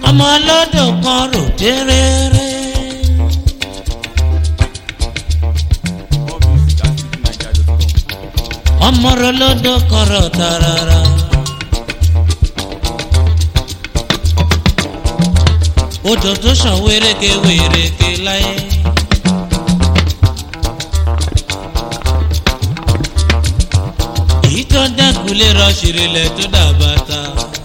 ọmọ lọ́dọ̀ kan rò déréré. ọmọ rẹ lọ́dọ̀ kan rò tarara. odò tó ṣàn wéréke wéréke láyé. èyí tó dẹ́kun lè rọ ṣìrìlẹ̀ tó dàbàtà.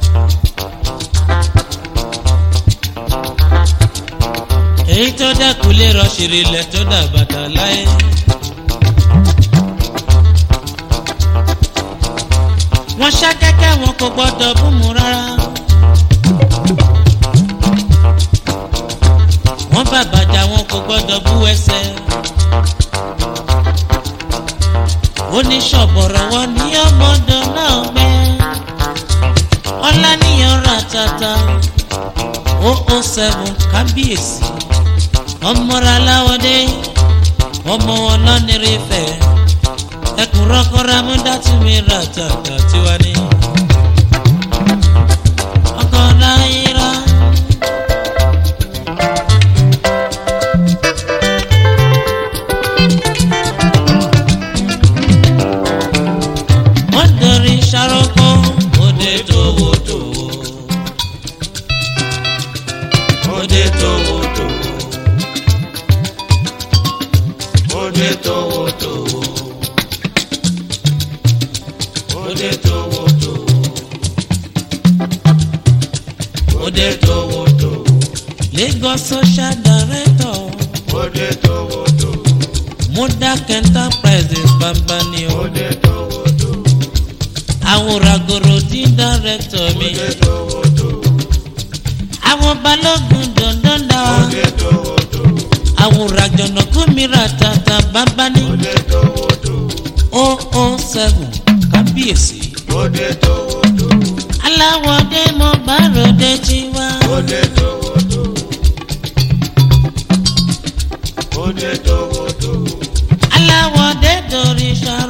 èyí tó dẹ́kun lè rọ ṣìrìlẹ̀ tó dàbàtà láyé. wọ́n ṣá kẹ́kẹ́ wọn kò gbọ́dọ̀ bú mu rárá. wọ́n bàbàjà wọn kò gbọ́dọ̀ bú ẹsẹ̀. oníṣọ̀bọ̀rọ̀ wọn ní ọmọdé náà gbẹ́. ọláníyàn ra tata 007 kábíyèsí. ọmọra láwọdé ọmọ wọn lọ́nìrì fẹ́. ẹkùn rọ́kọ́ra mú dátì mi ra tata tiwa ní. ọkọ̀ náírà. Sharoko ode towo towo, ode towo towo, ode towo towo, ode towo towo, ode towo towo. Lagos social director, ode towo towo. Modak Enterprises Bambani, ode towo. Àwọn Ragorodi director mi. Àwọn Balógun dandan dá. Àwọn Rajonoko mi ra tata bàbá ní. 007 kábíyèsí. Aláwọ̀dé mo bá ròde tiwa. Aláwọ̀dé dorí ṣá.